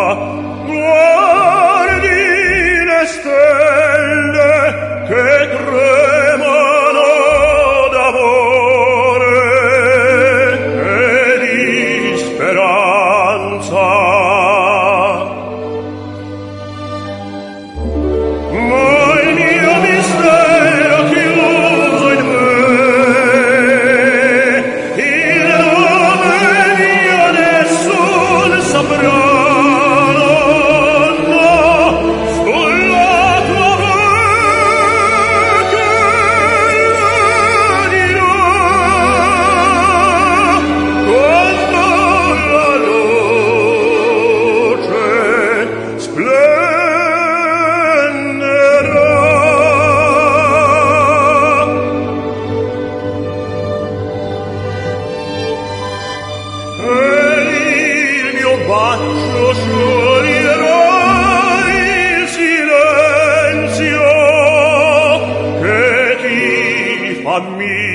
guardi le stelle che tremano d'amore e di speranza. Ma il mio mistero chiuso in me, il nome mio nessun saprà. Bacio scioglierà il silenzio che ti fa mio.